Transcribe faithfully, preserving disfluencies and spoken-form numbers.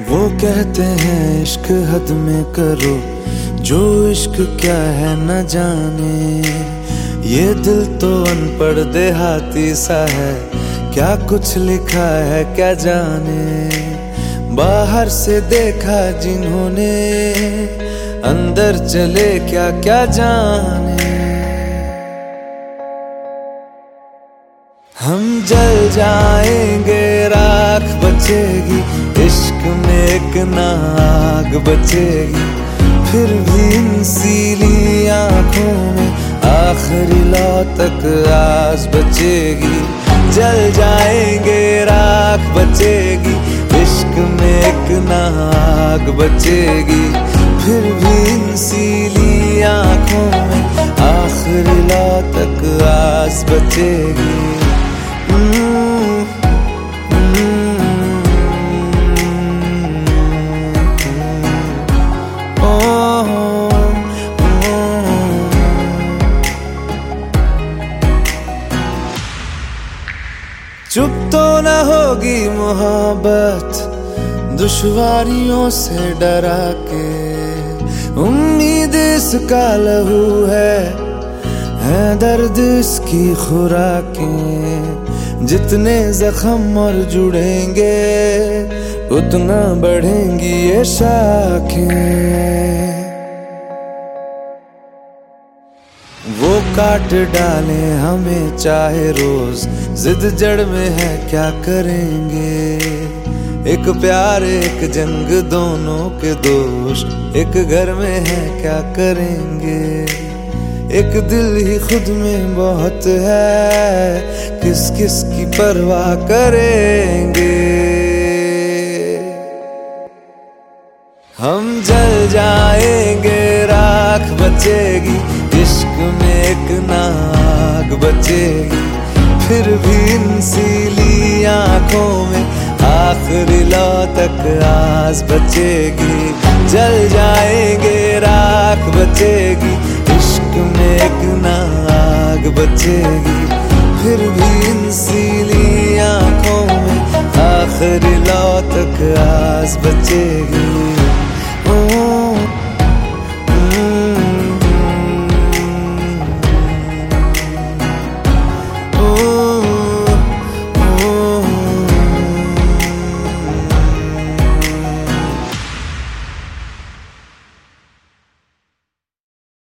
वो कहते हैं इश्क हद में करो, जो इश्क क्या है न जाने। ये दिल तो अनपढ़ देहाती सा है, क्या कुछ लिखा है क्या जाने। बाहर से देखा जिन्होंने, अंदर चले क्या क्या जाने। हम जल जाएंगे राख बचेगी, इश्क में एक नाग बचेगी। फिर भी इन सीली आँखों में आखिरी लौ तक आस बचेगी। जल जाएंगे राख बचेगी, इश्क में एक नाग बचेगी। फिर भी इन सीली आँखों में आखिरी लौ तक आस बचेगी। चुप तो न होगी मोहब्बत, दुश्वारियों से डरा के। उम्मीद इसका लहू है, है दर्द इसकी खुराकें। जितने जख्म और जुड़ेंगे, उतना बढ़ेंगी ये शाखें। वो काट डाले हमें चाहे रोज, जिद जड़ में है क्या करेंगे। एक प्यार एक जंग दोनों के दोस्त, एक घर में है क्या करेंगे। एक दिल ही खुद में बहुत है, किस किस की परवाह करेंगे। हम जल जाएंगे राख बचेगी, इश्क में एक नाग बचेगी। फिर भी इन सीली आँखों में आखिरी लौ तक आस बचेगी। जल जाएंगे राख बचेगी, इश्क में एक नाग बचेगी। फिर भी इन सीली आँखों में आखिरी लौ तक आस बचेगी।